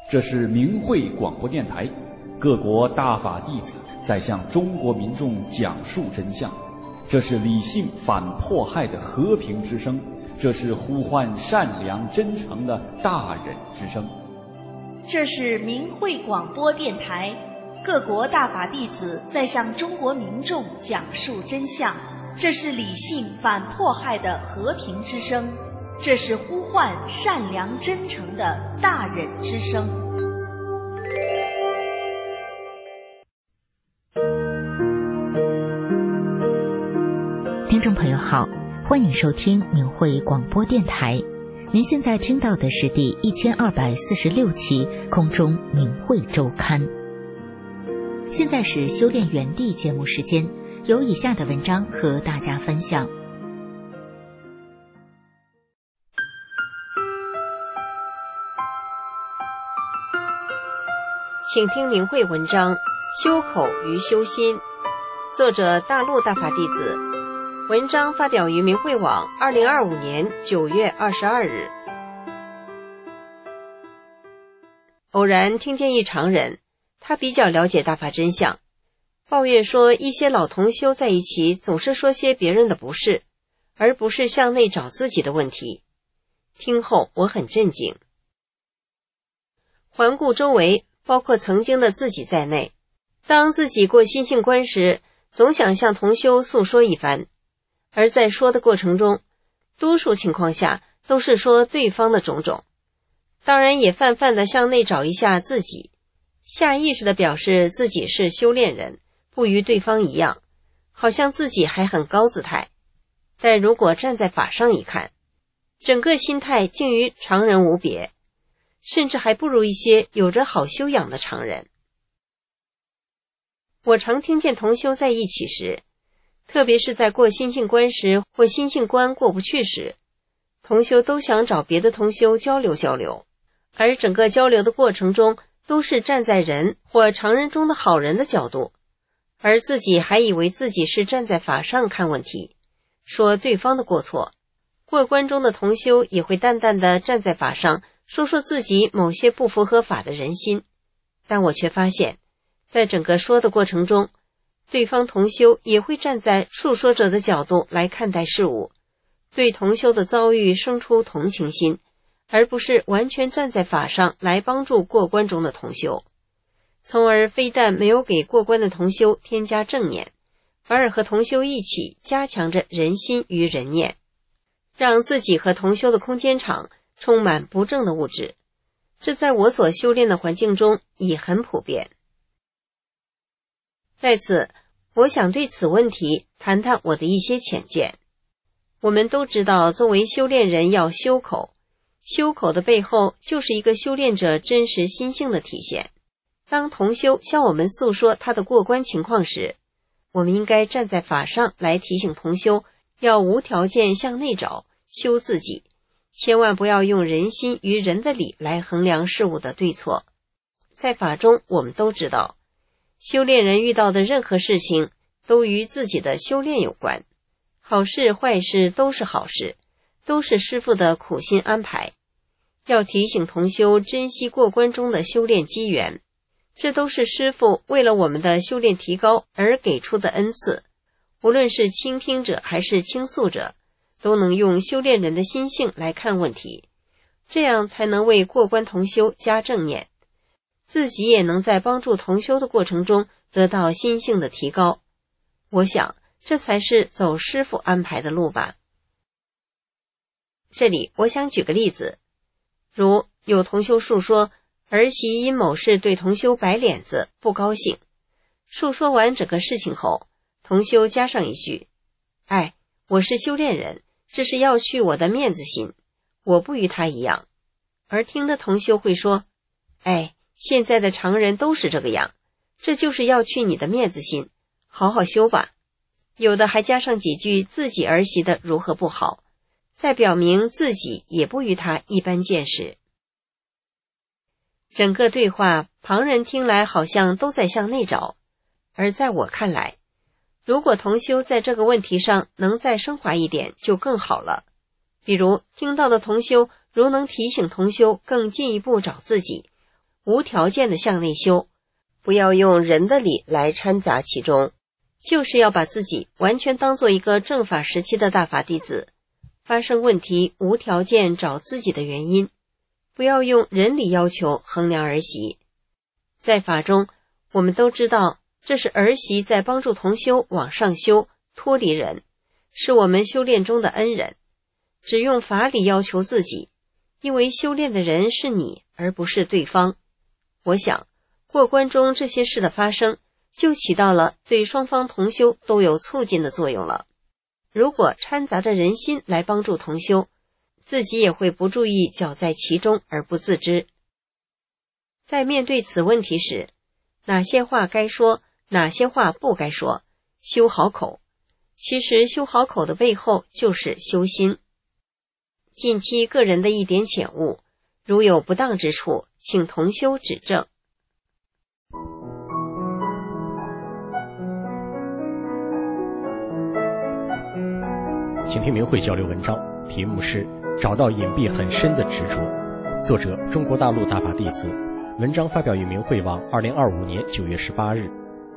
这是明慧广播电台，各国大法弟子在向中国民众讲述真相。这是理性反迫害的和平之声，这是呼唤善良真诚的大忍之声。 这是明慧广播电台，各国大法弟子在向中国民众讲述真相。这是理性反迫害的和平之声，这是呼唤善良真诚的大忍之声。 听众朋友好，欢迎收听明慧广播电台。您现在听到的是第1246期空中明慧周刊。现在是修炼园地节目时间，有以下的文章和大家分享。 请听明慧文章《修口与修心》，作者大陆大法弟子，文章发表于明慧网2025年9月22日。偶然听见一常人，他比较了解大法真相，抱怨说一些老同修在一起总是说些别人的不是，而不是向内找自己的问题。听后我很震惊。环顾周围，包括曾经的自己在内，当自己过心性关时，总想向同修诉说一番，而在说的过程中，多数情况下都是说对方的种种，当然也泛泛地向内找一下自己，下意识地表示自己是修炼人，不与对方一样，好像自己还很高姿态。但如果站在法上一看，整个心态竟与常人无别，甚至还不如一些有着好修养的常人。我常听见同修在一起时，特别是在过心性关时或心性关过不去时，同修都想找别的同修交流交流，而整个交流的过程中都是站在人或常人中的好人的角度，而自己还以为自己是站在法上看问题，说对方的过错。过关中的同修也会淡淡地站在法上说说自己某些不符合法的人心，但我却发现在整个说的过程中，对方同修也会站在述说者的角度来看待事物，对同修的遭遇生出同情心，而不是完全站在法上来帮助过关中的同修，从而非但没有给过关的同修添加正念，反而和同修一起加强着人心与人念，让自己和同修的空间场充满不正的物质。这在我所修炼的环境中已很普遍。在此，我想对此问题谈谈我的一些浅见。我们都知道，作为修炼人要修口，修口的背后就是一个修炼者真实心性的体现。当同修向我们诉说他的过关情况时，我们应该站在法上来提醒同修要无条件向内找，修自己，千万不要用人心与人的理来衡量事物的对错。在法中，我们都知道，修炼人遇到的任何事情都与自己的修炼有关，好事坏事都是好事，都是师父的苦心安排。要提醒同修珍惜过关中的修炼机缘，这都是师父为了我们的修炼提高而给出的恩赐。无论是倾听者还是倾诉者，都能用修炼人的心性来看问题，这样才能为过关同修加正念，自己也能在帮助同修的过程中得到心性的提高。我想这才是走师父安排的路吧。这里我想举个例子，如有同修述说儿媳因某事对同修摆脸子不高兴，述说完整个事情后，同修加上一句：哎，我是修炼人，这是要去我的面子心，我不与他一样。而听的同修会说：哎，现在的常人都是这个样，这就是要去你的面子心，好好修吧。有的还加上几句自己儿媳的如何不好，再表明自己也不与他一般见识。整个对话旁人听来好像都在向内找，而在我看来，如果同修在这个问题上能再升华一点就更好了。比如听到的同修如能提醒同修更进一步找自己， 无条件的向内修，不要用人的理来掺杂其中，就是要把自己完全当做一个正法时期的大法弟子，发生问题无条件找自己的原因，不要用人理要求衡量儿媳。在法中，我们都知道这是儿媳在帮助同修往上修，脱离人，是我们修炼中的恩人。只用法理要求自己，因为修炼的人是你，而不是对方。我想过关中这些事的发生，就起到了对双方同修都有促进的作用了。如果掺杂着人心来帮助同修，自己也会不注意搅在其中而不自知。在面对此问题时，哪些话该说，哪些话不该说，修好口。其实修好口的背后就是修心。近期个人的一点浅悟，如有不当之处，请同修指正。 请听明慧交流文章，题目是找到隐蔽很深的执着，作者中国大陆大法弟子，文章发表于明慧网2025年9月18日。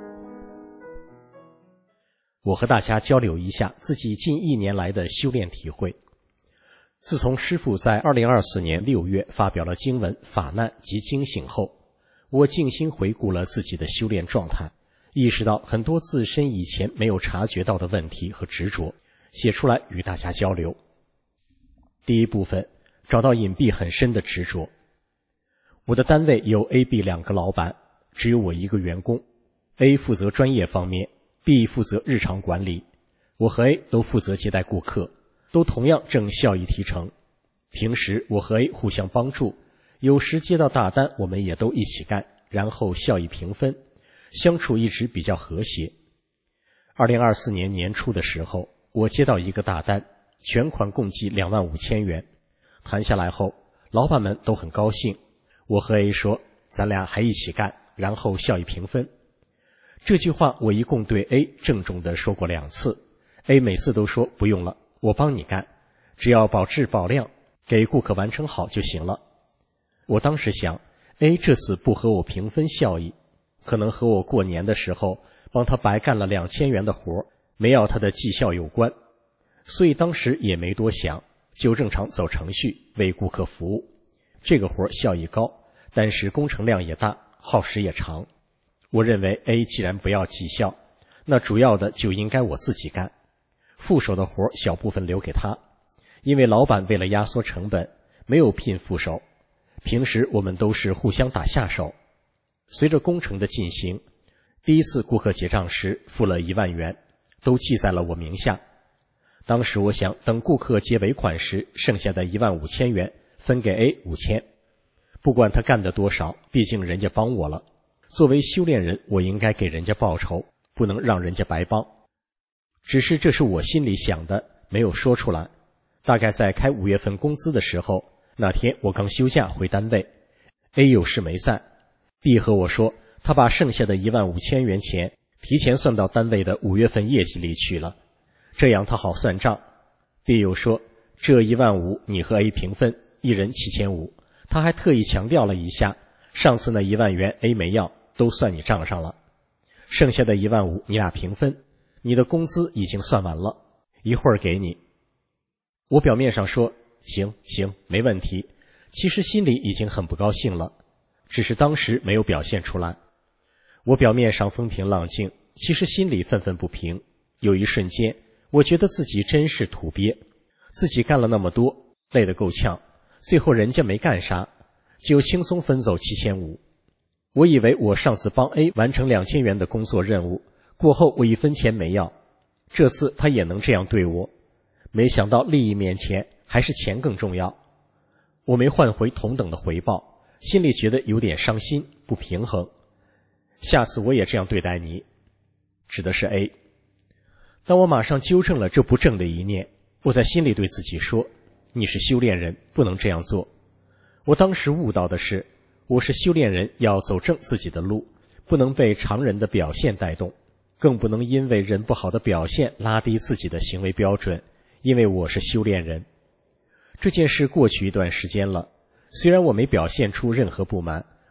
我和大家交流一下自己近1年来的修炼体会。自从师父在2024年6月发表了经文《法难及惊醒》后，我静心回顾了自己的修炼状态，意识到很多自身以前没有察觉到的问题和执着，写出来与大家交流。第一部分，找到隐蔽很深的执着。我的单位有 A、B 2个老板，只有我一个员工。A 负责专业方面， B 负责日常管理。我和 A 都负责接待顾客，都同样挣效益提成。平时我和 A 互相帮助，有时接到大单我们也都一起干，然后效益平分，相处一直比较和谐。2024年年初的时候，我接到一个大单，全款共计25000元。谈下来后，老板们都很高兴。我和 A 说，咱俩还一起干，然后效益平分。这句话我一共对 A 郑重地说过2次， A 每次都说不用了，我帮你干，只要保质保量，给顾客完成好就行了。我当时想， A 这次不和我平分效益，可能和我过年的时候帮他白干了2000元的活，没要他的绩效有关，所以当时也没多想，就正常走程序为顾客服务。这个活效益高，但是工程量也大，耗时也长。我认为 A 既然不要绩效，那主要的就应该我自己干，副手的活小部分留给他，因为老板为了压缩成本，没有聘副手，平时我们都是互相打下手。随着工程的进行，第一次顾客结账时付了1万元，都记在了我名下。当时我想，等顾客结尾款时，剩下的15000元分给 A 5000，不管他干的多少，毕竟人家帮我了。作为修炼人，我应该给人家报酬，不能让人家白帮。只是这是我心里想的，没有说出来。大概在开5月份工资的时候，那天我刚休假回单位， A 有事没在。 B 和我说，他把剩下的15000元钱提前算到单位的5月份业绩里去了，这样他好算账。 B 又说，这15000你和 A 平分，一人7500。他还特意强调了一下，上次那1万元 A 没要，都算你账上了，剩下的15000你俩平分，你的工资已经算完了，一会儿给你。我表面上说行没问题，其实心里已经很不高兴了，只是当时没有表现出来。我表面上风平浪静，其实心里愤愤不平。有一瞬间，我觉得自己真是土鳖，自己干了那么多，累得够呛，最后人家没干啥，就轻松分走7500。我以为我上次帮 A 完成2000元的工作任务，过后我1分钱没要，这次他也能这样对我。没想到利益面前，还是钱更重要。我没换回同等的回报，心里觉得有点伤心，不平衡。下次我也这样对待你，指的是 A。 当我马上纠正了这不正的一念，我在心里对自己说，你是修炼人，不能这样做。我当时悟到的是，我是修炼人，要走正自己的路，不能被常人的表现带动，更不能因为人不好的表现拉低自己的行为标准，因为我是修炼人。这件事过去一段时间了，虽然我没表现出任何不满，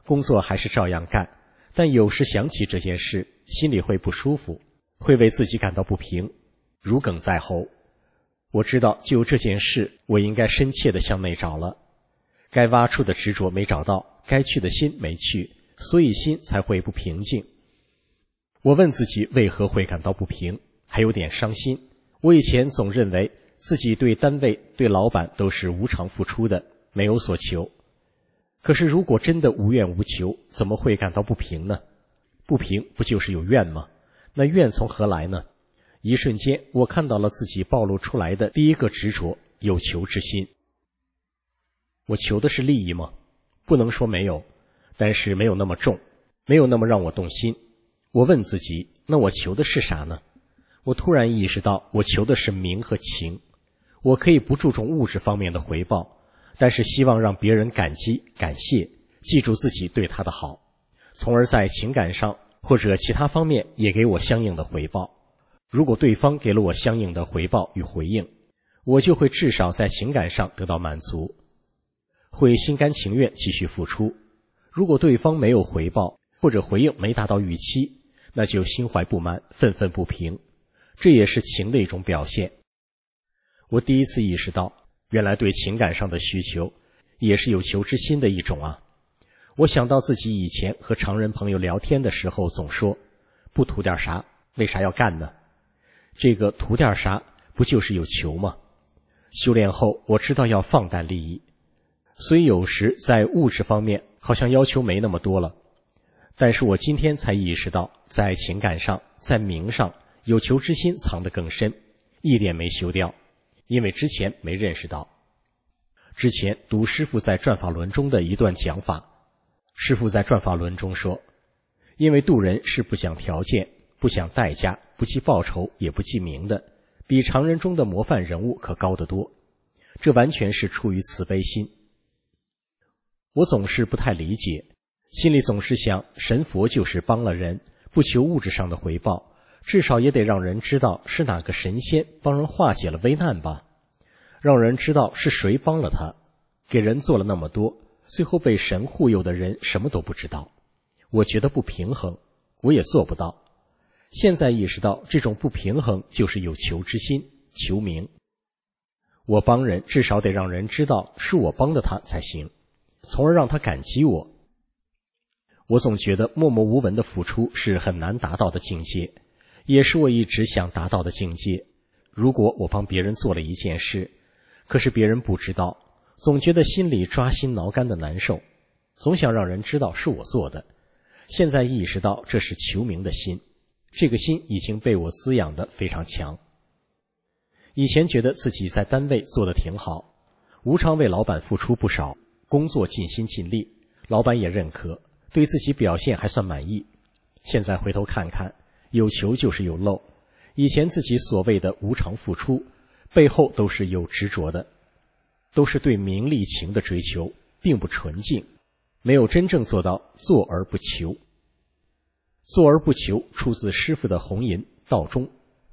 工作还是照样干，但有时想起这件事，心里会不舒服，会为自己感到不平，如鲠在喉。我知道就这件事，我应该深切地向内找了，该挖出的执着没找到，该去的心没去，所以心才会不平静。我问自己为何会感到不平，还有点伤心。我以前总认为自己对单位、对老板都是无偿付出的，没有所求。可是如果真的无怨无求，怎么会感到不平呢？不平不就是有怨吗？那怨从何来呢？一瞬间，我看到了自己暴露出来的第一个执着，有求之心。我求的是利益吗？不能说没有，但是没有那么重，没有那么让我动心。我问自己，那我求的是啥呢？我突然意识到，我求的是名和情。我可以不注重物质方面的回报，但是希望让别人感激、感谢，记住自己对他的好，从而在情感上或者其他方面也给我相应的回报。如果对方给了我相应的回报与回应，我就会至少在情感上得到满足，会心甘情愿继续付出。如果对方没有回报，或者回应没达到预期，那就心怀不满，愤愤不平，这也是情的一种表现。我第一次意识到，原来对情感上的需求也是有求之心的一种啊。我想到自己以前和常人朋友聊天的时候总说，不图点啥，为啥要干呢？这个图点啥，不就是有求吗？修炼后，我知道要放淡利益，所以有时在物质方面好像要求没那么多了。但是我今天才意识到，在情感上，在名上，有求之心藏得更深，一点没修掉，因为之前没认识到。之前读师父在转法轮中的一段讲法，师父在转法轮中说，因为渡人是不讲条件，不想代价，不计报酬，也不计名的，比常人中的模范人物可高得多。这完全是出于慈悲心。我总是不太理解，心里总是想，神佛就是帮了人，不求物质上的回报，至少也得让人知道是哪个神仙帮人化解了危难吧，让人知道是谁帮了他，给人做了那么多，最后被神护佑的人什么都不知道。我觉得不平衡，我也做不到。现在意识到这种不平衡就是有求之心，求名。我帮人至少得让人知道是我帮的他才行，从而让他感激我。我总觉得默默无闻的付出是很难达到的境界，也是我一直想达到的境界。如果我帮别人做了一件事，可是别人不知道，总觉得心里抓心挠肝的难受，总想让人知道是我做的。现在意识到这是求名的心，这个心已经被我滋养得非常强。以前觉得自己在单位做得挺好，无偿为老板付出不少，工作尽心尽力，老板也认可，对自己表现还算满意。现在回头看看，有求就是有漏，以前自己所谓的无偿付出，背后都是有执着的，都是对名利情的追求，并不纯净，没有真正做到做而不求。做而不求出自师父的弘淫道中。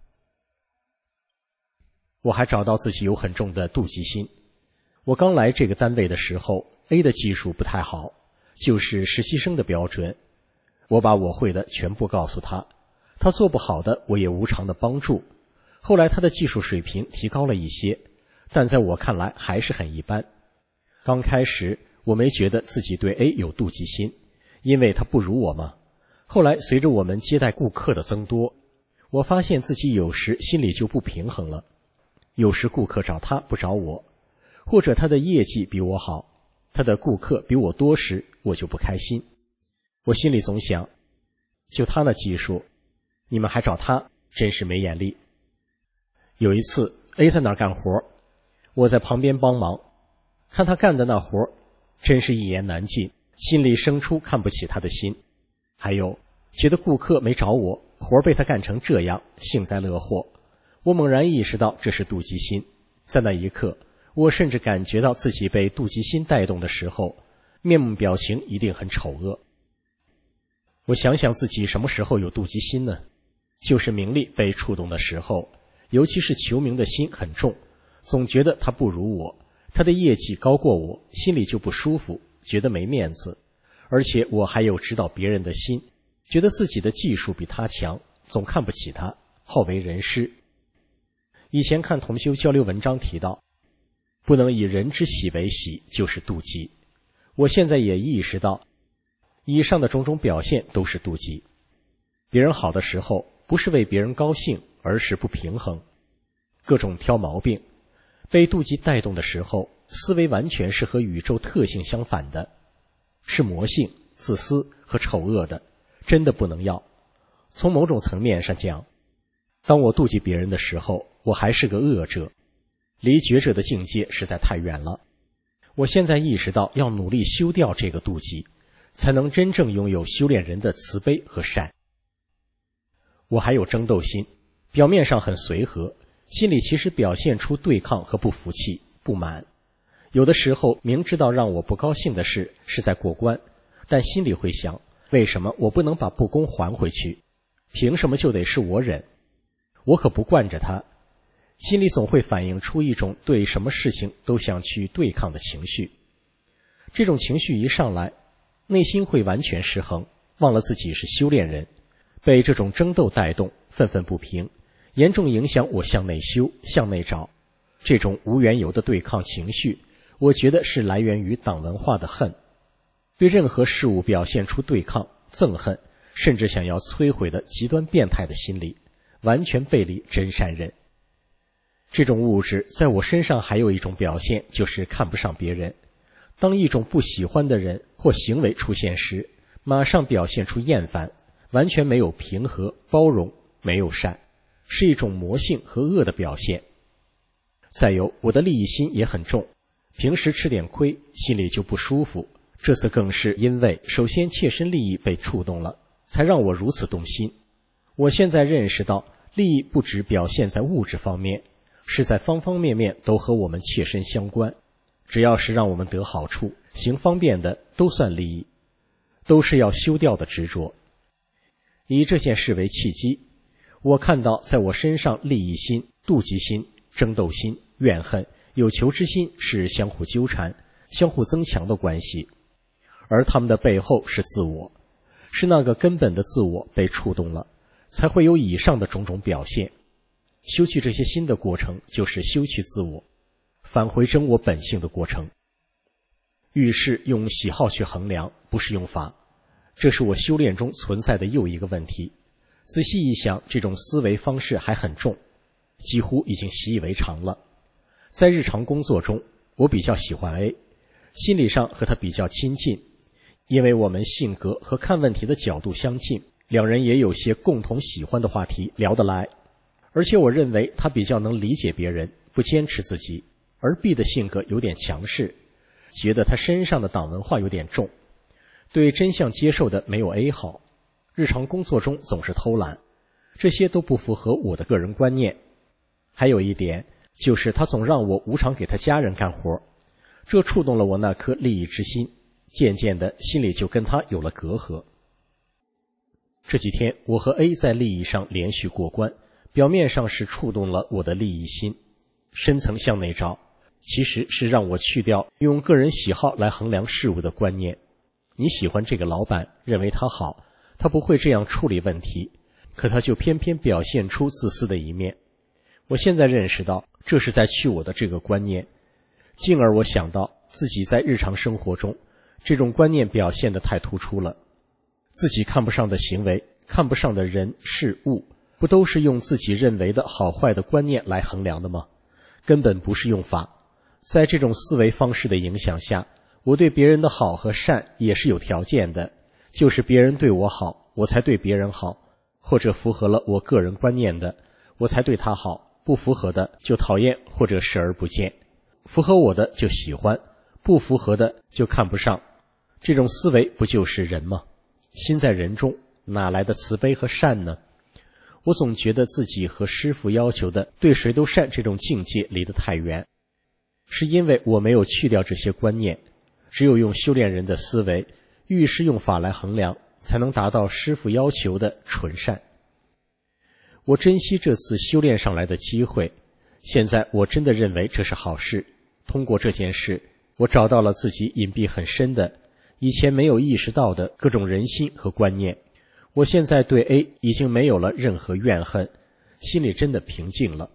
我还找到自己有很重的妒忌心。我刚来这个单位的时候， A 的技术不太好，就是实习生的标准。我把我会的全部告诉他，他做不好的我也无偿的帮助。后来他的技术水平提高了一些，但在我看来还是很一般。刚开始我没觉得自己对 A 有妒忌心，因为他不如我嘛。后来随着我们接待顾客的增多，我发现自己有时心里就不平衡了。有时顾客找他不找我，或者他的业绩比我好，他的顾客比我多时，我就不开心。我心里总想，就他那技术，你们还找他，真是没眼力。有一次 A 在那儿干活，我在旁边帮忙，看他干的那活，真是一言难尽，心里生出看不起他的心。还有觉得顾客没找我，活被他干成这样，幸灾乐祸。我猛然意识到这是妒忌心。在那一刻，我甚至感觉到自己被妒忌心带动的时候，面目表情一定很丑恶。我想想自己什么时候有妒忌心呢？就是名利被触动的时候，尤其是求名的心很重，总觉得他不如我，他的业绩高过我，心里就不舒服，觉得没面子。 而且我还有指导别人的心，觉得自己的技术比他强，总看不起他，好为人师。以前看同修交流文章提到，不能以人之喜为喜，就是妒忌。我现在也意识到，以上的种种表现都是妒忌。别人好的时候，不是为别人高兴，而是不平衡，各种挑毛病。被妒忌带动的时候，思维完全是和宇宙特性相反的，是魔性、自私和丑恶的，真的不能要。从某种层面上讲，当我妒忌别人的时候，我还是个恶者，离觉者的境界实在太远了。我现在意识到要努力修掉这个妒忌，才能真正拥有修炼人的慈悲和善。我还有争斗心，表面上很随和，心里其实表现出对抗和不服气、不满。有的时候明知道让我不高兴的事是在过关，但心里会想，为什么我不能把不公还回去？凭什么就得是我忍？我可不惯着他。心里总会反映出一种对什么事情都想去对抗的情绪。这种情绪一上来，内心会完全失衡，忘了自己是修炼人，被这种争斗带动，愤愤不平，严重影响我向内修、向内找。这种无缘由的对抗情绪，我觉得是来源于党文化的恨，对任何事物表现出对抗、憎恨，甚至想要摧毁的极端变态的心理，完全背离真善人。这种物质在我身上还有一种表现，就是看不上别人。当一种不喜欢的人或行为出现时，马上表现出厌烦，完全没有平和、包容，没有善，是一种魔性和恶的表现。再有，我的利益心也很重，平时吃点亏，心里就不舒服。这次更是因为首先切身利益被触动了，才让我如此动心。我现在认识到，利益不只表现在物质方面，是在方方面面都和我们切身相关。只要是让我们得好处、行方便的，都算利益，都是要修掉的执着。以这件事为契机，我看到在我身上利益心、妒忌心、争斗心、怨恨、有求之心是相互纠缠、相互增强的关系，而他们的背后是自我，是那个根本的自我被触动了，才会有以上的种种表现。修去这些心的过程，就是修去自我，返回真我本性的过程。遇事用喜好去衡量，不是用法，这是我修炼中存在的又一个问题。仔细一想，这种思维方式还很重，几乎已经习以为常了。在日常工作中，我比较喜欢 A， 心理上和他比较亲近，因为我们性格和看问题的角度相近，两人也有些共同喜欢的话题，聊得来。而且我认为他比较能理解别人，不坚持自己，而 B 的性格有点强势，觉得他身上的党文化有点重，对真相接受的没有 A 好，日常工作中总是偷懒，这些都不符合我的个人观念。还有一点，就是他总让我无偿给他家人干活，这触动了我那颗利益之心，渐渐的心里就跟他有了隔阂。这几天我和 A 在利益上连续过关，表面上是触动了我的利益心，深层向内找，其实是让我去掉用个人喜好来衡量事物的观念。你喜欢这个老板，认为他好，他不会这样处理问题，可他就偏偏表现出自私的一面。我现在认识到，这是在去我的这个观念，进而我想到自己在日常生活中这种观念表现得太突出了。自己看不上的行为、看不上的人事物，不都是用自己认为的好坏的观念来衡量的吗？根本不是用法。在这种思维方式的影响下，我对别人的好和善也是有条件的，就是别人对我好，我才对别人好，或者符合了我个人观念的，我才对他好，不符合的就讨厌或者视而不见，符合我的就喜欢，不符合的就看不上。这种思维不就是人吗？心在人中，哪来的慈悲和善呢？我总觉得自己和师父要求的对谁都善这种境界离得太远，是因为我没有去掉这些观念，只有用修炼人的思维，遇事用法来衡量，才能达到师父要求的纯善。我珍惜这次修炼上来的机会，现在我真的认为这是好事。通过这件事，我找到了自己隐蔽很深的， 以前没有意识到的各种人心和观念。我现在对 A 已经没有了任何怨恨，心里真的平静了。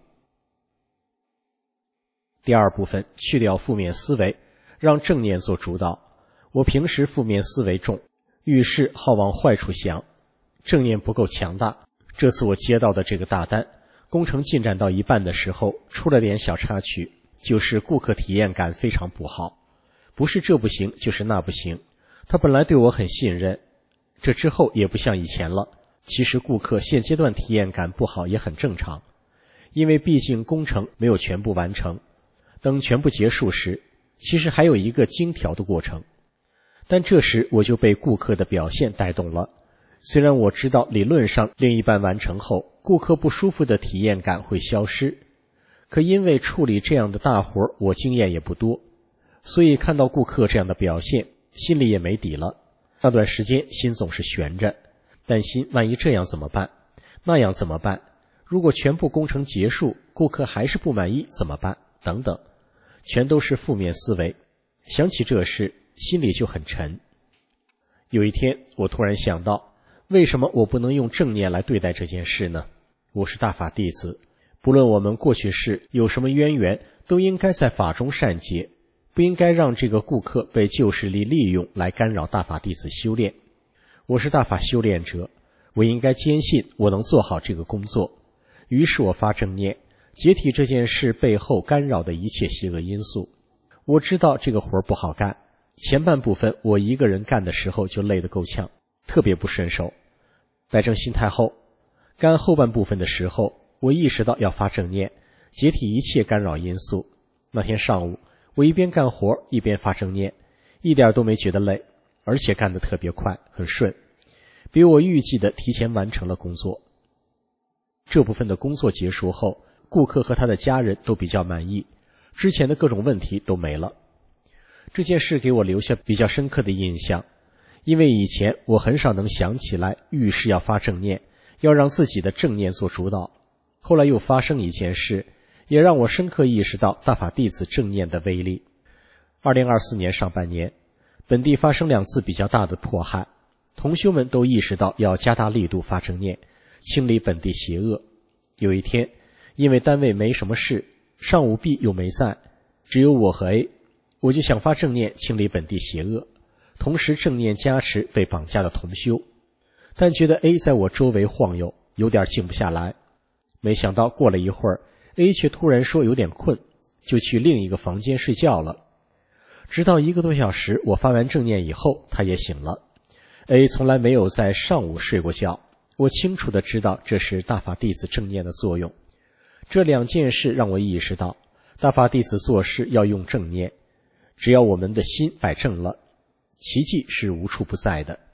第二部分，去掉负面思维，让正念做主导。我平时负面思维重，遇事好往坏处想，正念不够强大。这次我接到的这个大单，工程进展到一半的时候，出了点小插曲，就是顾客体验感非常不好，不是这不行就是那不行。他本来对我很信任，这之后也不像以前了。其实顾客现阶段体验感不好也很正常，因为毕竟工程没有全部完成，等全部结束时，其实还有一个精调的过程。但这时我就被顾客的表现带动了。虽然我知道理论上另一半完成后，顾客不舒服的体验感会消失，可因为处理这样的大活我经验也不多，所以看到顾客这样的表现，心里也没底了。那段时间心总是悬着，担心万一这样怎么办，那样怎么办，如果全部工程结束，顾客还是不满意怎么办，等等，全都是负面思维。想起这事，心里就很沉。有一天我突然想到，为什么我不能用正念来对待这件事呢？我是大法弟子，不论我们过去世有什么渊源，都应该在法中善结，不应该让这个顾客被旧势力利用来干扰大法弟子修炼。我是大法修炼者，我应该坚信我能做好这个工作。于是我发正念，解体这件事背后干扰的一切邪恶因素。我知道这个活不好干，前半部分我一个人干的时候就累得够呛，特别不顺手。摆正心态后，干后半部分的时候，我意识到要发正念，解体一切干扰因素。那天上午，我一边干活一边发正念，一点都没觉得累，而且干得特别快，很顺，比我预计的提前完成了工作。这部分的工作结束后，顾客和他的家人都比较满意，之前的各种问题都没了。这件事给我留下比较深刻的印象，因为以前我很少能想起来遇事要发正念，要让自己的正念做主导。后来又发生一件事，也让我深刻意识到大法弟子正念的威力。2024年上半年，本地发生2次比较大的迫害，同修们都意识到要加大力度发正念，清理本地邪恶。有一天，因为单位没什么事，上午 B 又没在，只有我和 A， 我就想发正念清理本地邪恶，同时正念加持被绑架的同修。但觉得 A 在我周围晃悠，有点静不下来。没想到过了一会儿， A 却突然说有点困，就去另一个房间睡觉了。直到1个多小时我发完正念以后，他也醒了。A 从来没有在上午睡过觉，我清楚地知道这是大法弟子正念的作用。这2件事让我意识到，大法弟子做事要用正念，只要我们的心摆正了，奇迹是无处不在的。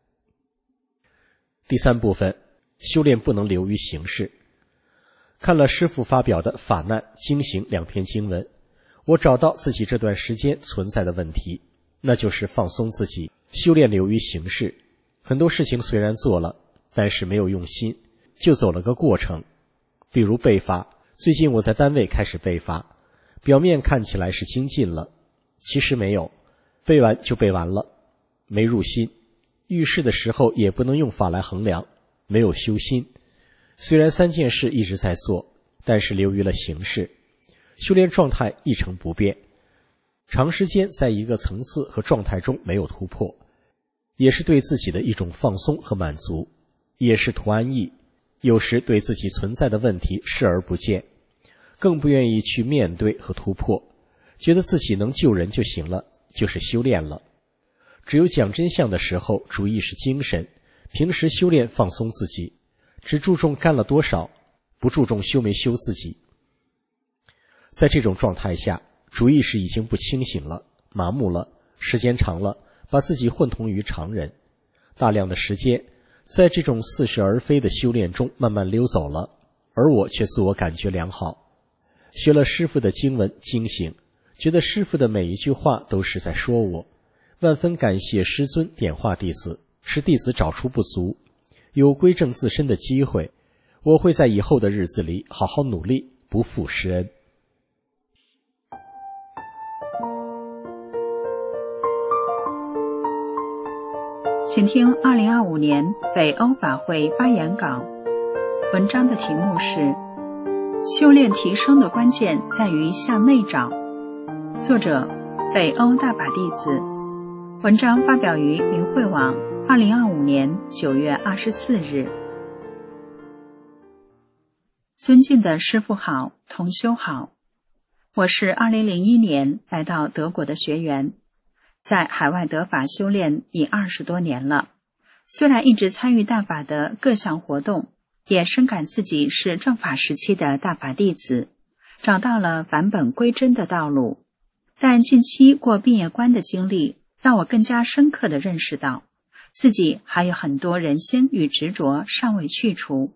第3部分，修炼不能流于形式。看了师父发表的法难经行2篇经文，我找到自己这段时间存在的问题，那就是放松自己，修炼流于形式。很多事情虽然做了，但是没有用心，就走了个过程。比如背法，最近我在单位开始背法，表面看起来是精进了，其实没有，背完就背完了，没入心。遇事的时候也不能用法来衡量，没有修心。虽然3件事一直在做，但是流于了形式，修炼状态一成不变，长时间在一个层次和状态中没有突破，也是对自己的一种放松和满足，也是图安逸。有时对自己存在的问题视而不见，更不愿意去面对和突破，觉得自己能救人就行了，就是修炼了。只有讲真相的时候，主意是精神，平时修炼放松自己，只注重干了多少，不注重修没修自己。在这种状态下，主意识已经不清醒了，麻木了，时间长了，把自己混同于常人。大量的时间在这种似是而非的修炼中慢慢溜走了，而我却自我感觉良好。学了师父的经文惊醒，觉得师父的每一句话都是在说我，万分感谢师尊点化弟子，使弟子找出不足，有归正自身的机会。我会在以后的日子里好好努力，不负师恩。 请听2025年北欧法会发言稿。文章的题目是修炼提升的关键在于向内找，作者北欧大法弟子。文章发表于明慧网2025年9月24日。尊敬的师父好，同修好，我是2001年来到德国的学员，在海外得法修炼已20多年了。虽然一直参与大法的各项活动，也深感自己是正法时期的大法弟子，找到了返本归真的道路，但近期过毕业关的经历让我更加深刻地认识到自己还有很多人心与执着尚未去除。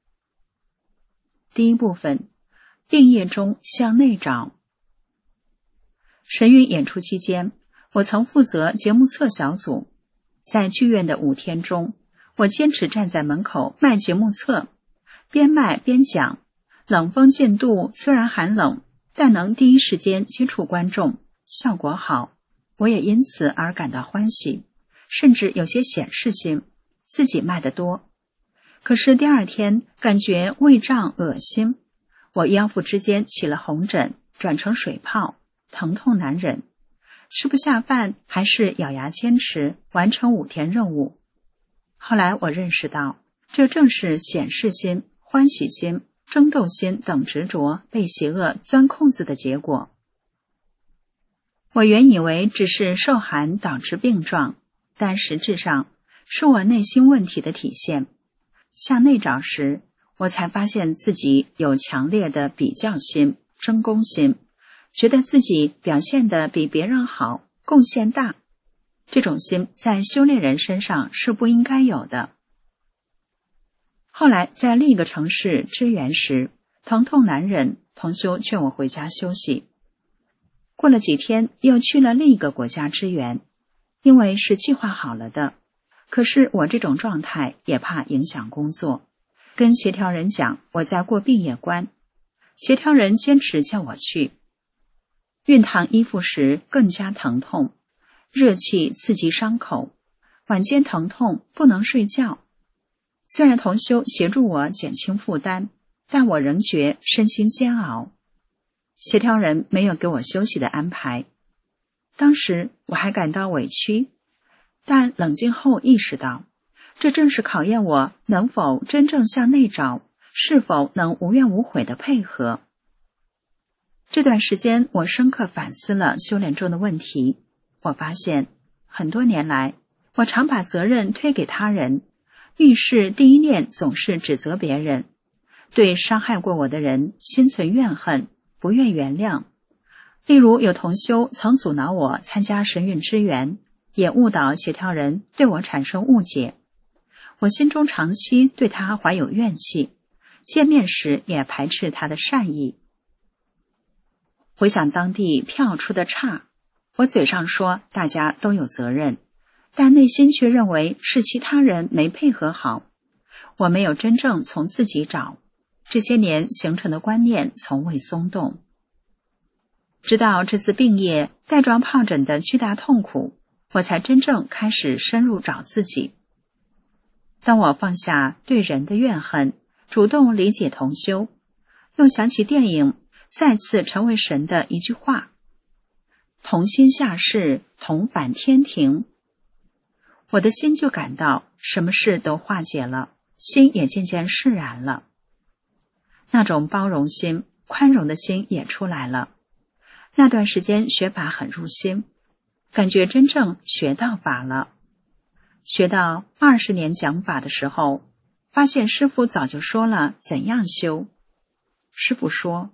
第一部分，病业中向内找。神韵演出期间，我曾负责节目册小组，在剧院的5天中，我坚持站在门口卖节目册，边卖边讲，冷风进度虽然寒冷，但能第一时间接触观众，效果好，我也因此而感到欢喜，甚至有些显示心，自己卖得多。可是第2天感觉胃胀恶心，我腰腹之间起了红疹，转成水泡，疼痛难忍，吃不下饭，还是咬牙坚持完成5天任务。后来我认识到，这正是显示心、欢喜心、争斗心等执着被邪恶钻空子的结果。我原以为只是受寒导致病状，但实质上是我内心问题的体现。向内找时，我才发现自己有强烈的比较心、争功心，觉得自己表现得比别人好，贡献大。这种心在修炼人身上是不应该有的。后来在另一个城市支援时，疼痛难忍，同修劝我回家休息。过了几天，又去了另一个国家支援，因为是计划好了的。可是我这种状态也怕影响工作，跟协调人讲我在过毕业关，协调人坚持叫我去。熨烫衣服时更加疼痛，热气刺激伤口，晚间疼痛不能睡觉。虽然同修协助我减轻负担，但我仍觉身心煎熬。协调人没有给我休息的安排，当时我还感到委屈，但冷静后意识到，这正是考验我能否真正向内找，是否能无怨无悔的配合。这段时间我深刻反思了修炼中的问题，我发现很多年来我常把责任推给他人，遇事第一念总是指责别人，对伤害过我的人心存怨恨，不愿原谅。例如有同修曾阻挠我参加神韵支援，也误导协调人对我产生误解，我心中长期对他怀有怨气，见面时也排斥他的善意。回想当地票出的差，我嘴上说大家都有责任，但内心却认为是其他人没配合好，我没有真正从自己找，这些年形成的观念从未松动。直到这次病业带状疱疹的巨大痛苦，我才真正开始深入找自己。当我放下对人的怨恨，主动理解同修，又想起电影再次成为神的一句话，同心下世，同返天庭，我的心就感到什么事都化解了，心也渐渐释然了。那种包容心、宽容的心也出来了。那段时间学法很入心，感觉真正学到法了。学到20年讲法的时候，发现师父早就说了怎样修。师父说，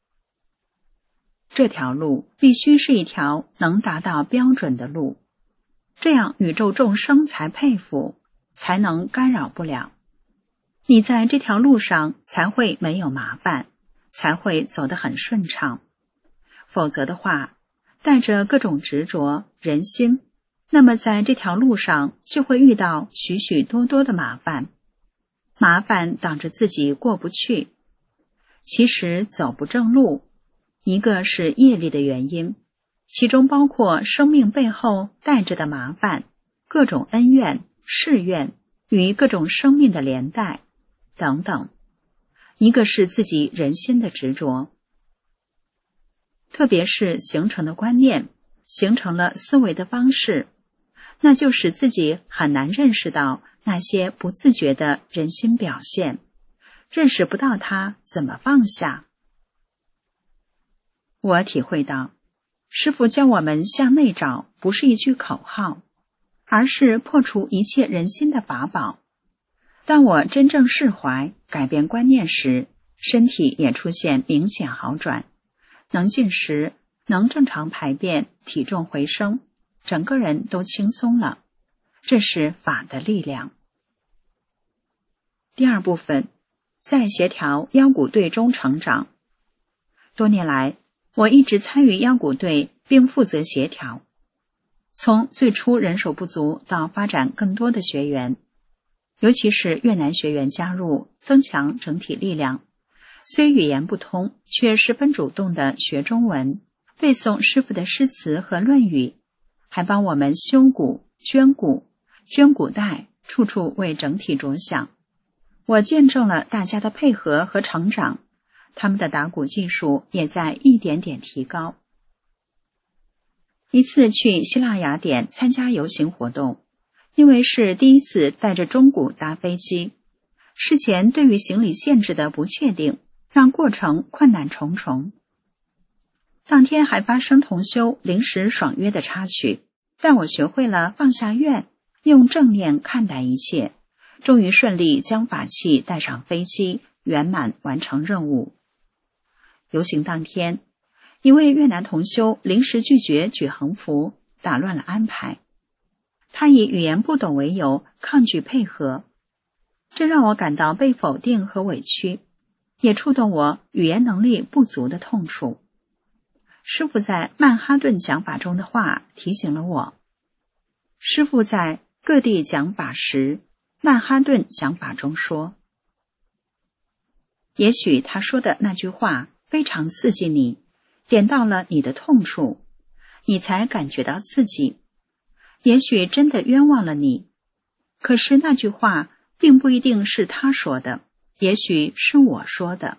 这条路必须是一条能达到标准的路，这样宇宙众生才佩服，才能干扰不了。你在这条路上才会没有麻烦，才会走得很顺畅。否则的话，带着各种执着、人心，那么在这条路上就会遇到许许多多的麻烦，麻烦挡着自己过不去。其实走不正路，一个是业力的原因，其中包括生命背后带着的麻烦、 各种恩怨、誓愿与各种生命的连带等等。一个是自己人心的执着，特别是形成的观念，形成了思维的方式，那就使自己很难认识到那些不自觉的人心表现，认识不到它怎么放下。我体会到，师父教我们向内找，不是一句口号，而是破除一切人心的法宝。当我真正释怀、改变观念时，身体也出现明显好转，能进食，能正常排便，体重回升，整个人都轻松了。这是法的力量。第二部分，在协调腰鼓队中成长。多年来，我一直参与腰鼓队并负责协调，从最初人手不足到发展更多的学员，尤其是越南学员加入，增强整体力量。虽语言不通，却十分主动地学中文，背诵师父的诗词和论语，还帮我们修鼓、捐鼓、捐鼓带，处处为整体着想。我见证了大家的配合和成长，他们的打鼓技术也在一点点提高。一次去希腊雅典参加游行活动，因为是第一次带着钟鼓搭飞机，事前对于行李限制的不确定，让过程困难重重。当天还发生同修临时爽约的插曲，但我学会了放下怨，用正念看待一切，终于顺利将法器带上飞机，圆满完成任务。游行当天，一位越南同修临时拒绝举横幅，打乱了安排。他以语言不懂为由抗拒配合，这让我感到被否定和委屈，也触动我语言能力不足的痛处。师父在曼哈顿讲法中的话提醒了我。师父在各地讲法时，曼哈顿讲法中说，也许他说的那句话非常刺激你，点到了你的痛处，你才感觉到刺激。也许真的冤枉了你，可是那句话并不一定是他说的，也许是我说的。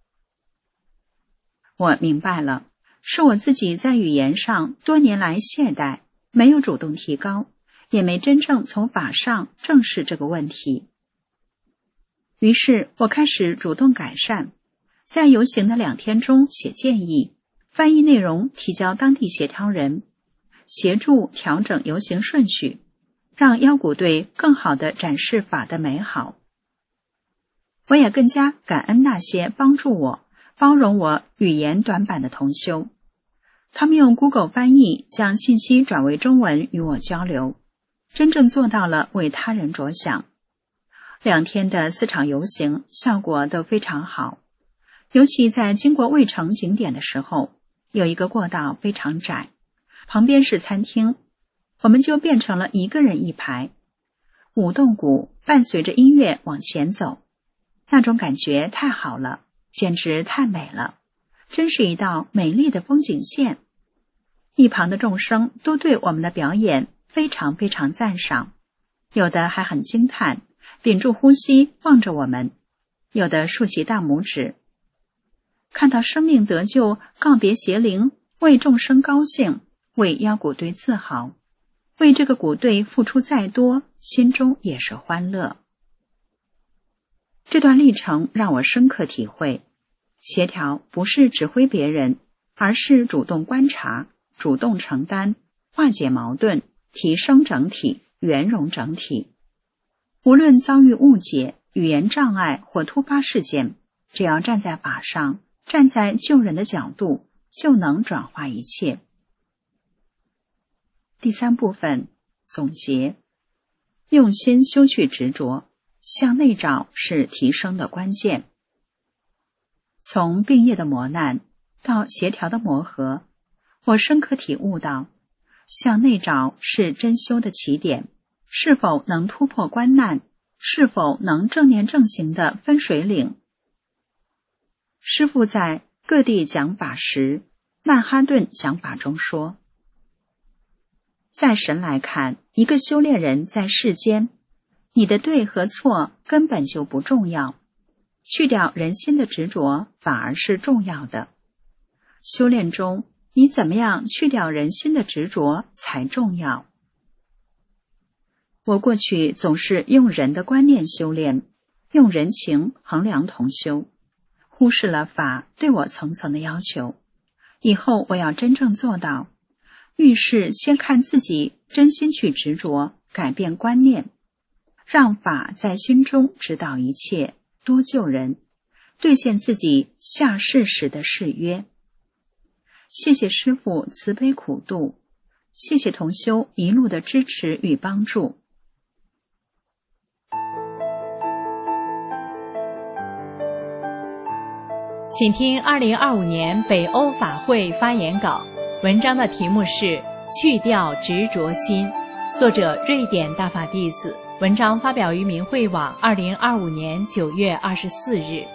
我明白了，是我自己在语言上多年来懈怠，没有主动提高，也没真正从法上正视这个问题。于是我开始主动改善，在游行的2天中写建议，翻译内容提交当地协调人，协助调整游行顺序，让腰鼓队更好地展示法的美好。我也更加感恩那些帮助我、包容我语言短板的同修，他们用 Google 翻译将信息转为中文与我交流，真正做到了为他人着想。2天的4场游行效果都非常好，尤其在经过卫城景点的时候，有一个过道非常窄，旁边是餐厅，我们就变成了1个人1排，舞动鼓伴随着音乐往前走，那种感觉太好了，简直太美了，真是一道美丽的风景线。一旁的众生都对我们的表演非常非常赞赏，有的还很惊叹，屏住呼吸望着我们，有的竖起大拇指。看到生命得救，告别邪灵，为众生高兴，为腰鼓队自豪，为这个鼓队付出再多，心中也是欢乐。这段历程让我深刻体会，协调不是指挥别人，而是主动观察，主动承担，化解矛盾，提升整体，圆融整体。无论遭遇误解、语言障碍或突发事件，只要站在法上，站在救人的角度，就能转化一切。第3部分总结，用心修去执着，向内找是提升的关键。从病业的磨难到协调的磨合，我深刻体悟到，向内找是真修的起点，是否能突破关难，是否能正念正行的分水岭。师父在各地讲法时，曼哈顿讲法中说， 在神来看，一个修炼人在世间，你的对和错根本就不重要，去掉人心的执着反而是重要的。修炼中，你怎么样去掉人心的执着才重要。我过去总是用人的观念修炼，用人情衡量同修，忽视了法对我层层的要求。以后我要真正做到，遇事先看自己真心去执着，改变观念，让法在心中指导一切，多救人，兑现自己下世时的誓约。谢谢师父慈悲苦度，谢谢同修一路的支持与帮助。 请听2025年北欧法会发言稿，文章的题目是去掉执着心，作者瑞典大法弟子，文章发表于明慧网2025年9月24日。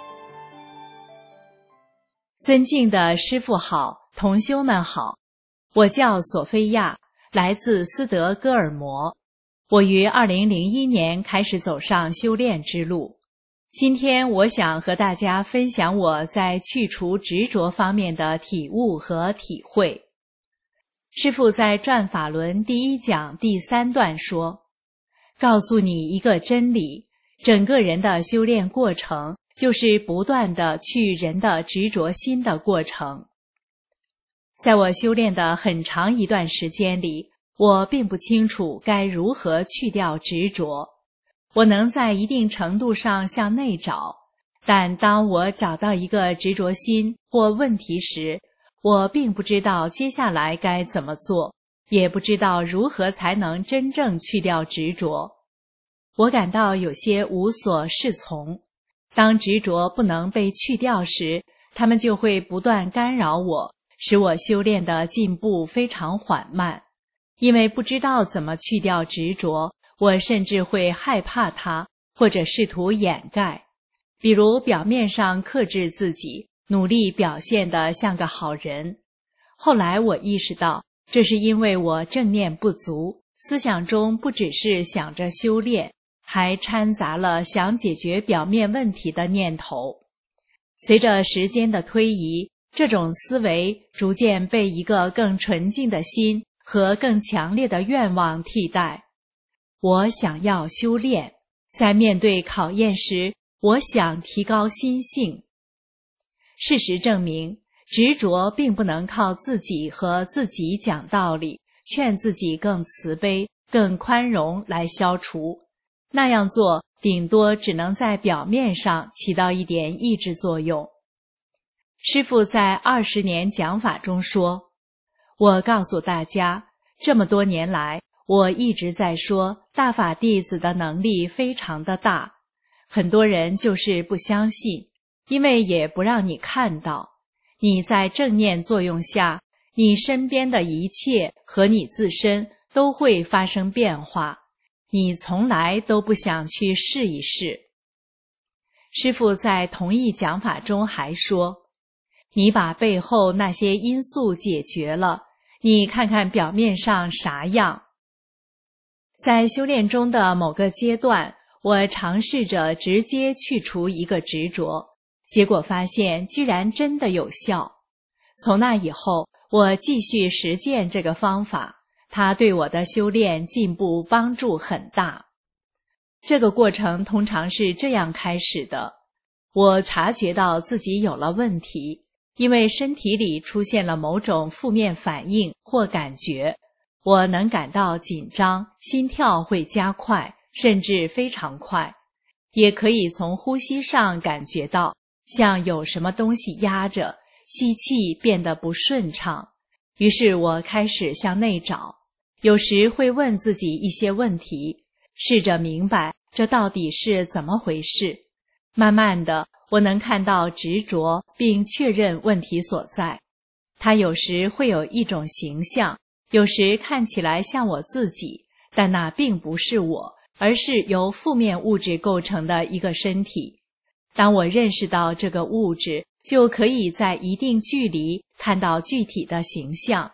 尊敬的师父好，同修们好，我叫索菲亚，来自斯德哥尔摩。我于2001年开始走上修炼之路。今天我想和大家分享我在去除执着方面的体悟和体会。师父在转法轮第1讲第3段说，告诉你一个真理，整个人的修炼过程就是不断的去人的执着心的过程。在我修炼的很长一段时间里，我并不清楚该如何去掉执着。我能在一定程度上向内找，但当我找到一个执着心或问题时，我并不知道接下来该怎么做，也不知道如何才能真正去掉执着。我感到有些无所适从。当执着不能被去掉时，它们就会不断干扰我，使我修炼的进步非常缓慢。因为不知道怎么去掉执着，我甚至会害怕它，或者试图掩盖，比如表面上克制自己，努力表现得像个好人。后来我意识到，这是因为我正念不足，思想中不只是想着修炼，还掺杂了想解决表面问题的念头。随着时间的推移，这种思维逐渐被一个更纯净的心和更强烈的愿望替代。我想要修炼，在面对考验时，我想提高心性。事实证明，执着并不能靠自己和自己讲道理，劝自己更慈悲、更宽容来消除。那样做，顶多只能在表面上起到一点抑制作用。师父在20年讲法中说，我告诉大家，这么多年来，我一直在说大法弟子的能力非常的大，很多人就是不相信，因为也不让你看到。你在正念作用下，你身边的一切和你自身都会发生变化，你从来都不想去试一试。师父在同一讲法中还说，你把背后那些因素解决了，你看看表面上啥样。在修炼中的某个阶段，我尝试着直接去除一个执着，结果发现居然真的有效。从那以后，我继续实践这个方法，它对我的修炼进步帮助很大。这个过程通常是这样开始的：我察觉到自己有了问题，因为身体里出现了某种负面反应或感觉。我能感到紧张，心跳会加快，甚至非常快，也可以从呼吸上感觉到像有什么东西压着，吸气变得不顺畅。于是我开始向内找，有时会问自己一些问题，试着明白这到底是怎么回事。慢慢的，我能看到执着并确认问题所在。它有时会有一种形象，有时看起来像我自己，但那并不是我，而是由负面物质构成的一个身体。当我认识到这个物质，就可以在一定距离看到具体的形象。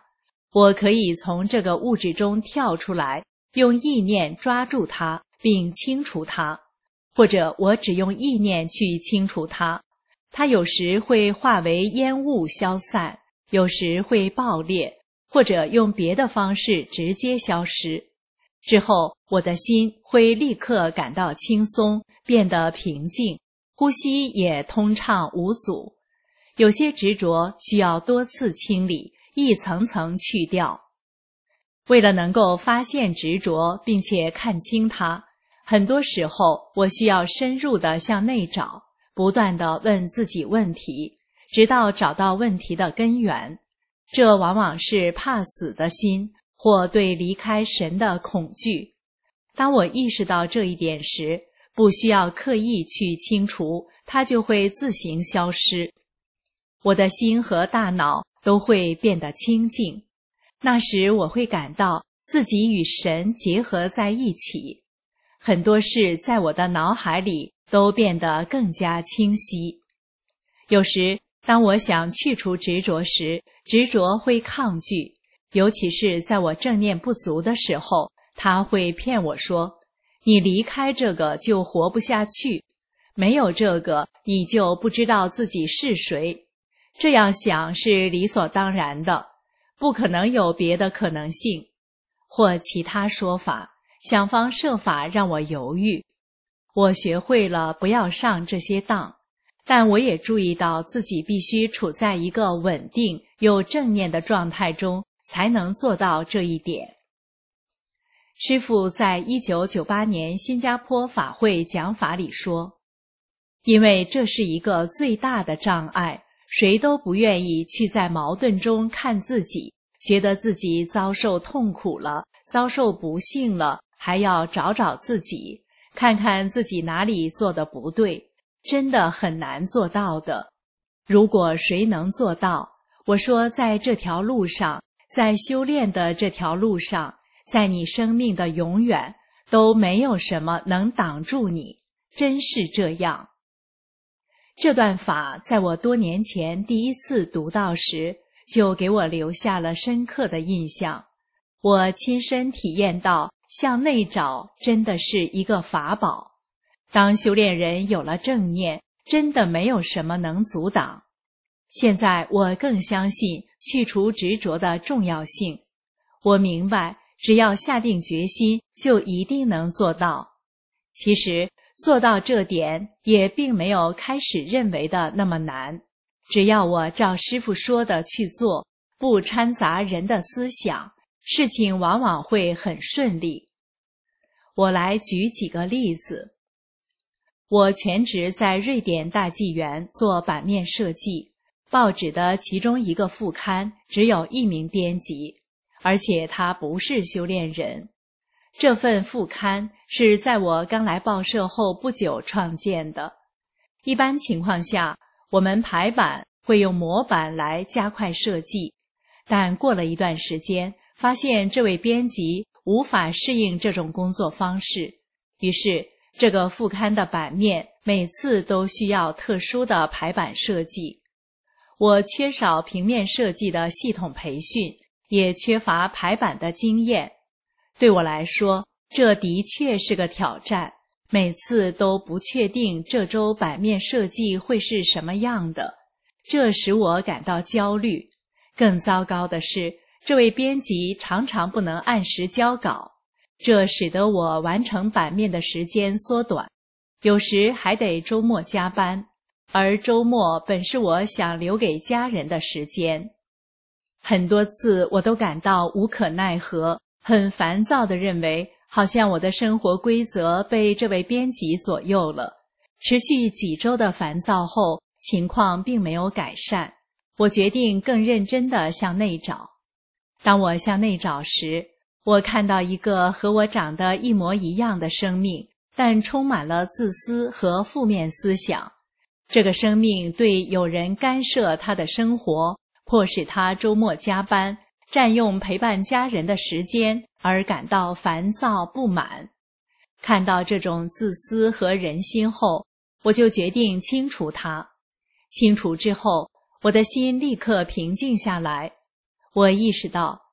我可以从这个物质中跳出来，用意念抓住它并清除它，或者我只用意念去清除它，它有时会化为烟雾消散，有时会爆裂，或者用别的方式直接消失。之后我的心会立刻感到轻松，变得平静，呼吸也通畅无阻。有些执着需要多次清理，一层层去掉。为了能够发现执着并且看清它，很多时候我需要深入地向内找，不断地问自己问题，直到找到问题的根源。这往往是怕死的心，或对离开神的恐惧。当我意识到这一点时，不需要刻意去清除，它就会自行消失。我的心和大脑都会变得清净，那时我会感到自己与神结合在一起，很多事在我的脑海里都变得更加清晰。有时当我想去除执着时，执着会抗拒，尤其是在我正念不足的时候，他会骗我说，你离开这个就活不下去，没有这个你就不知道自己是谁。这样想是理所当然的，不可能有别的可能性，或其他说法，想方设法让我犹豫。我学会了不要上这些当，但我也注意到自己必须处在一个稳定又正念的状态中，才能做到这一点。师父在1998年新加坡法会讲法里说，因为这是一个最大的障碍，谁都不愿意去在矛盾中看自己，觉得自己遭受痛苦了，遭受不幸了，还要找找自己，看看自己哪里做得不对，真的很难做到的。如果谁能做到，我说在这条路上，在修炼的这条路上，在你生命的永远，都没有什么能挡住你，真是这样。这段法在我多年前第一次读到时，就给我留下了深刻的印象。我亲身体验到向内找真的是一个法宝。当修炼人有了正念，真的没有什么能阻挡。现在我更相信去除执着的重要性。我明白，只要下定决心，就一定能做到。其实做到这点也并没有开始认为的那么难，只要我照师父说的去做，不掺杂人的思想，事情往往会很顺利。我来举几个例子。我全职在瑞典大纪元做版面设计，报纸的其中一个副刊只有1名编辑，而且他不是修炼人。这份副刊是在我刚来报社后不久创建的。一般情况下，我们排版会用模板来加快设计，但过了一段时间，发现这位编辑无法适应这种工作方式，于是这个副刊的版面每次都需要特殊的排版设计。我缺少平面设计的系统培训，也缺乏排版的经验。对我来说，这的确是个挑战，每次都不确定这周版面设计会是什么样的，这使我感到焦虑。更糟糕的是，这位编辑常常不能按时交稿，这使得我完成版面的时间缩短，有时还得周末加班，而周末本是我想留给家人的时间。很多次我都感到无可奈何，很烦躁地认为好像我的生活规则被这位编辑左右了。持续几周的烦躁后，情况并没有改善，我决定更认真地向内找。当我向内找时，我看到一个和我长得一模一样的生命，但充满了自私和负面思想。这个生命对有人干涉他的生活，迫使他周末加班，占用陪伴家人的时间而感到烦躁不满。看到这种自私和人心后，我就决定清除它。清除之后，我的心立刻平静下来。我意识到，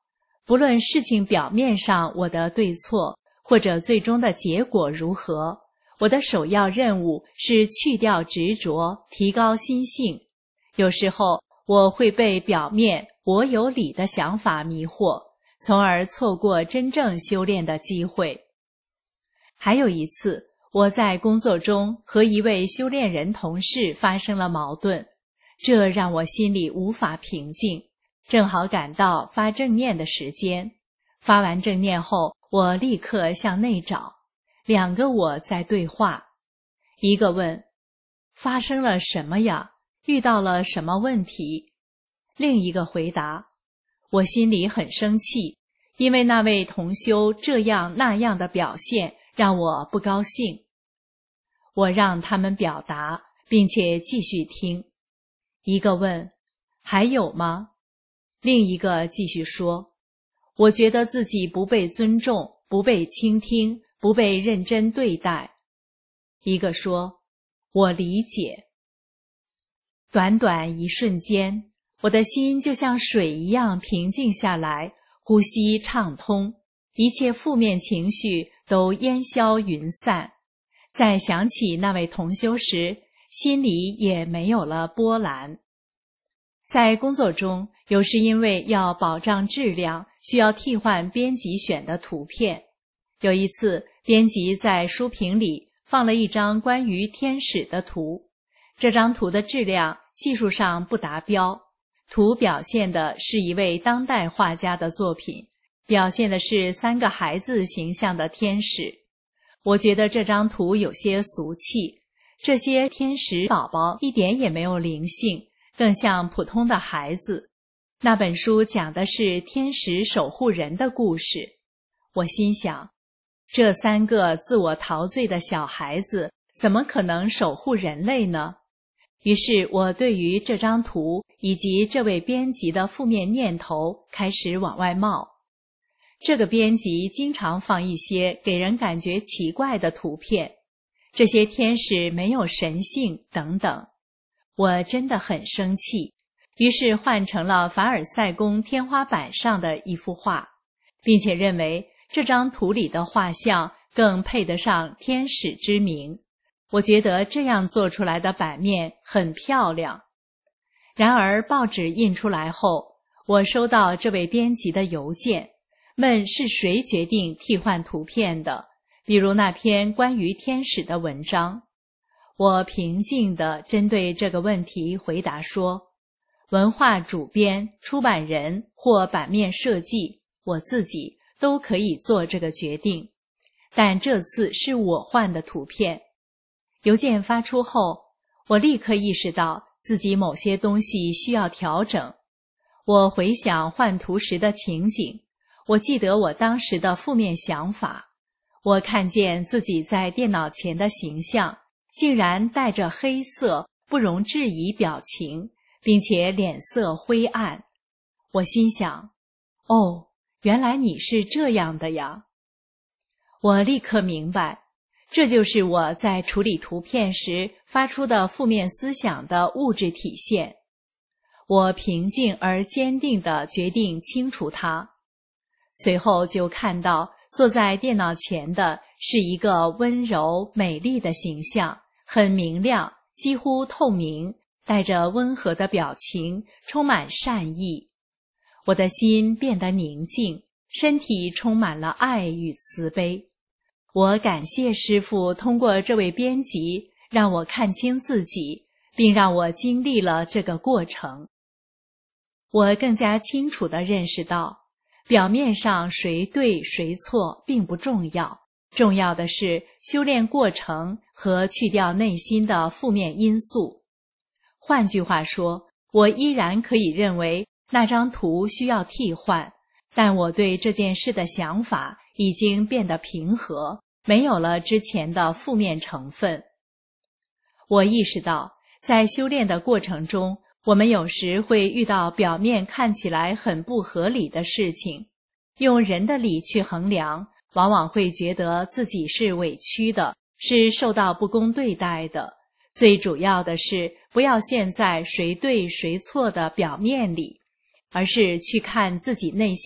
不论事情表面上我的对错，或者最终的结果如何，我的首要任务是去掉执着，提高心性。有时候我会被表面我有理的想法迷惑，从而错过真正修炼的机会。还有一次，我在工作中和一位修炼人同事发生了矛盾，这让我心里无法平静，正好赶到发正念的时间。发完正念后，我立刻向内找，两个我在对话。一个问：发生了什么呀？遇到了什么问题？另一个回答：我心里很生气，因为那位同修这样那样的表现让我不高兴。我让他们表达，并且继续听。一个问：还有吗？另一个继续说：我觉得自己不被尊重，不被倾听，不被认真对待。一个说：我理解。短短一瞬间，我的心就像水一样平静下来，呼吸畅通，一切负面情绪都烟消云散。在想起那位同修时，心里也没有了波澜。在工作中，有时因为要保障质量，需要替换编辑选的图片。有一次，编辑在书评里放了一张关于天使的图，这张图的质量技术上不达标，图表现的是一位当代画家的作品，表现的是3个孩子形象的天使。我觉得这张图有些俗气，这些天使宝宝一点也没有灵性，更像普通的孩子。那本书讲的是天使守护人的故事。我心想，这3个自我陶醉的小孩子怎么可能守护人类呢？于是我对于这张图以及这位编辑的负面念头开始往外冒。这个编辑经常放一些给人感觉奇怪的图片，这些天使没有神性等等。我真的很生气，于是换成了凡尔赛宫天花板上的一幅画，并且认为这张图里的画像更配得上天使之名。我觉得这样做出来的版面很漂亮。然而报纸印出来后，我收到这位编辑的邮件，问是谁决定替换图片的，比如那篇关于天使的文章。我平静地针对这个问题回答说，文化主编、出版人或版面设计，我自己都可以做这个决定，但这次是我换的图片。邮件发出后，我立刻意识到自己某些东西需要调整。我回想换图时的情景，我记得我当时的负面想法。我看见自己在电脑前的形象竟然带着黑色不容置疑表情，并且脸色灰暗。我心想，哦，原来你是这样的呀。我立刻明白，这就是我在处理图片时发出的负面思想的物质体现。我平静而坚定地决定清除它。随后就看到坐在电脑前的是一个温柔美丽的形象，很明亮，几乎透明，带着温和的表情，充满善意。我的心变得宁静，身体充满了爱与慈悲。我感谢师父通过这位编辑让我看清自己，并让我经历了这个过程。我更加清楚地认识到，表面上谁对谁错并不重要，重要的是修炼过程和去掉内心的负面因素。换句话说，我依然可以认为那张图需要替换，但我对这件事的想法已经变得平和，没有了之前的负面成分。我意识到，在修炼的过程中，我们有时会遇到表面看起来很不合理的事情，用人的理去衡量，往往会觉得自己是委屈的，是受到不公对待的。最主要的是不要陷在谁对谁错的表面里，而是去看自己内心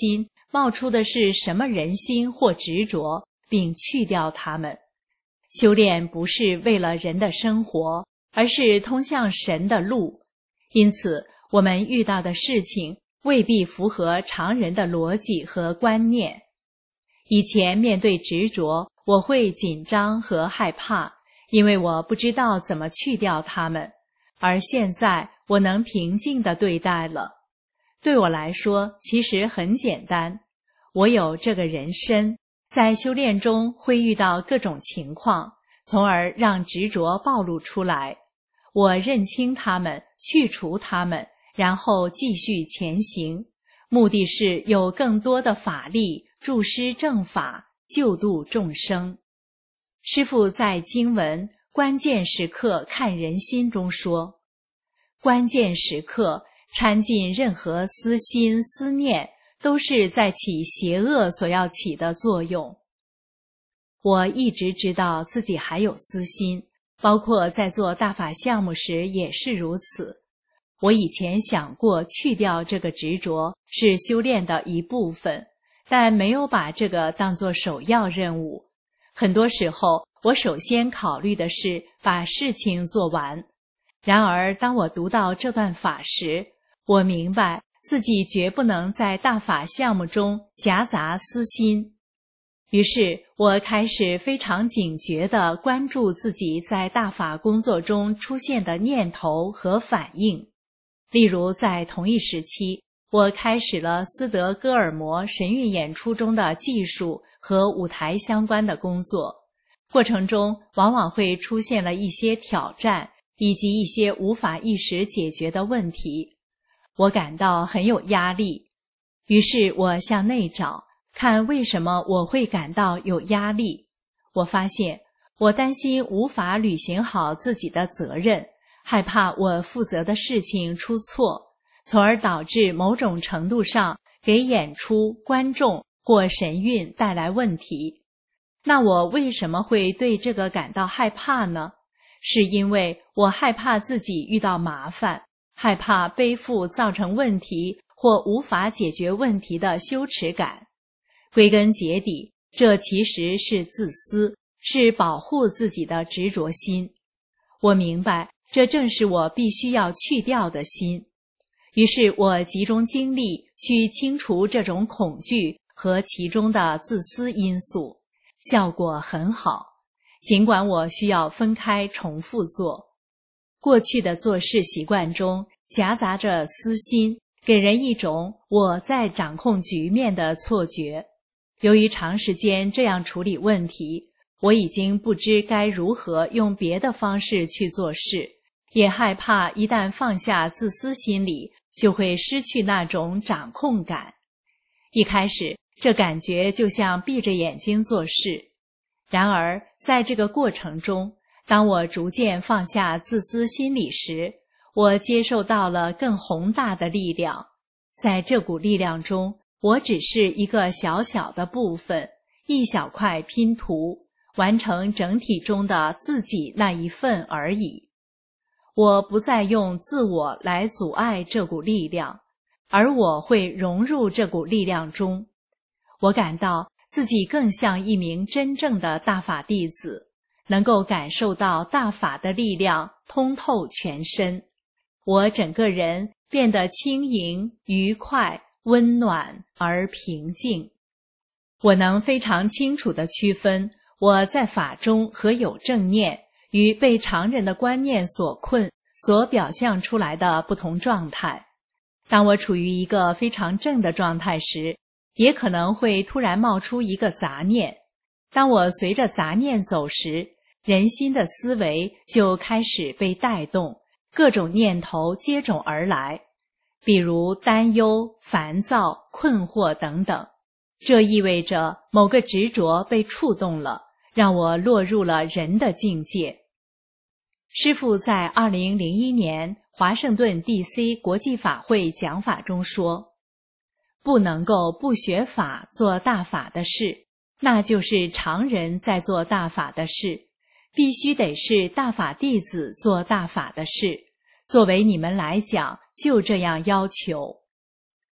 冒出的是什么人心或执着，并去掉它们。修炼不是为了人的生活，而是通向神的路。因此，我们遇到的事情未必符合常人的逻辑和观念。以前面对执着，我会紧张和害怕，因为我不知道怎么去掉它们。而现在我能平静地对待了。对我来说，其实很简单。我有这个人身，在修炼中会遇到各种情况，从而让执着暴露出来。我认清它们，去除它们，然后继续前行，目的是有更多的法力注施正法，救度众生。师父在经文《关键时刻看人心》中说，关键时刻掺进任何私心思念，都是在起邪恶所要起的作用。我一直知道自己还有私心，包括在做大法项目时也是如此。我以前想过去掉这个执着是修炼的一部分，但没有把这个当作首要任务。很多时候，我首先考虑的是把事情做完。然而，当我读到这段法时，我明白自己绝不能在大法项目中夹杂私心。于是，我开始非常警觉地关注自己在大法工作中出现的念头和反应。例如，在同一时期，我开始了斯德哥尔摩神韵演出中的技术和舞台相关的工作，过程中往往会出现了一些挑战，以及一些无法一时解决的问题，我感到很有压力。于是我向内找，看为什么我会感到有压力。我发现，我担心无法履行好自己的责任，害怕我负责的事情出错，从而导致某种程度上给演出、观众或神韵带来问题。那我为什么会对这个感到害怕呢？是因为我害怕自己遇到麻烦，害怕背负造成问题或无法解决问题的羞耻感。归根结底，这其实是自私，是保护自己的执着心。我明白，这正是我必须要去掉的心。于是我集中精力去清除这种恐惧和其中的自私因素，效果很好。尽管我需要分开重复做，过去的做事习惯中夹杂着私心，给人一种我在掌控局面的错觉。由于长时间这样处理问题，我已经不知该如何用别的方式去做事，也害怕一旦放下自私心理，就会失去那种掌控感。一开始，这感觉就像闭着眼睛做事。然而，在这个过程中，当我逐渐放下自私心理时，我接受到了更宏大的力量。在这股力量中，我只是一个小小的部分，一小块拼图，完成整体中的自己那一份而已。我不再用自我来阻碍这股力量，而我会融入这股力量中。我感到自己更像一名真正的大法弟子，能够感受到大法的力量通透全身。我整个人变得轻盈、愉快、温暖而平静。我能非常清楚地区分我在法中和有正念与被常人的观念所困所表象出来的不同状态。当我处于一个非常正的状态时，也可能会突然冒出一个杂念。当我随着杂念走时，人心的思维就开始被带动，各种念头接踵而来，比如担忧、烦躁、困惑等等。这意味着某个执着被触动了，让我落入了人的境界。师父在2001年华盛顿 DC 国际法会讲法中说，不能够不学法做大法的事，那就是常人在做大法的事，必须得是大法弟子做大法的事，作为你们来讲，就这样要求。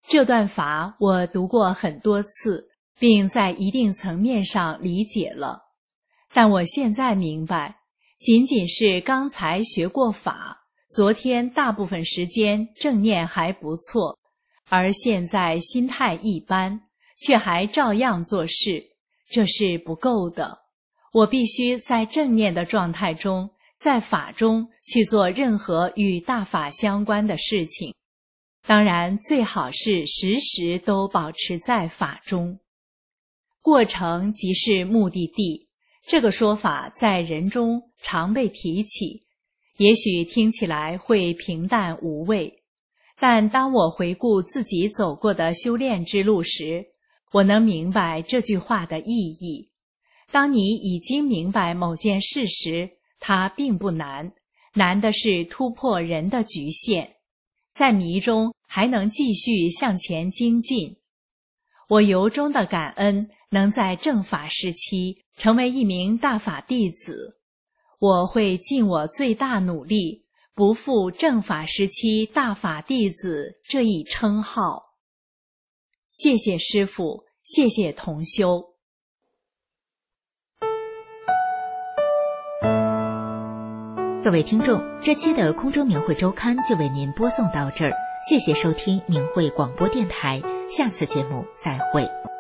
这段法我读过很多次，并在一定层面上理解了。但我现在明白，仅仅是刚才学过法，昨天大部分时间正念还不错，而现在心态一般，却还照样做事，这是不够的。我必须在正念的状态中，在法中去做任何与大法相关的事情。当然，最好是时时都保持在法中。过程即是目的地，这个说法在人中常被提起，也许听起来会平淡无味，但当我回顾自己走过的修炼之路时，我能明白这句话的意义。当你已经明白某件事时，它并不难，难的是突破人的局限，在迷中还能继续向前精进。我由衷的感恩能在正法时期成为一名大法弟子，我会尽我最大努力，不负正法时期大法弟子这一称号。谢谢师父，谢谢同修。 各位听众，这期的空中明慧周刊就为您播送到这儿，谢谢收听明慧广播电台，下次节目再会。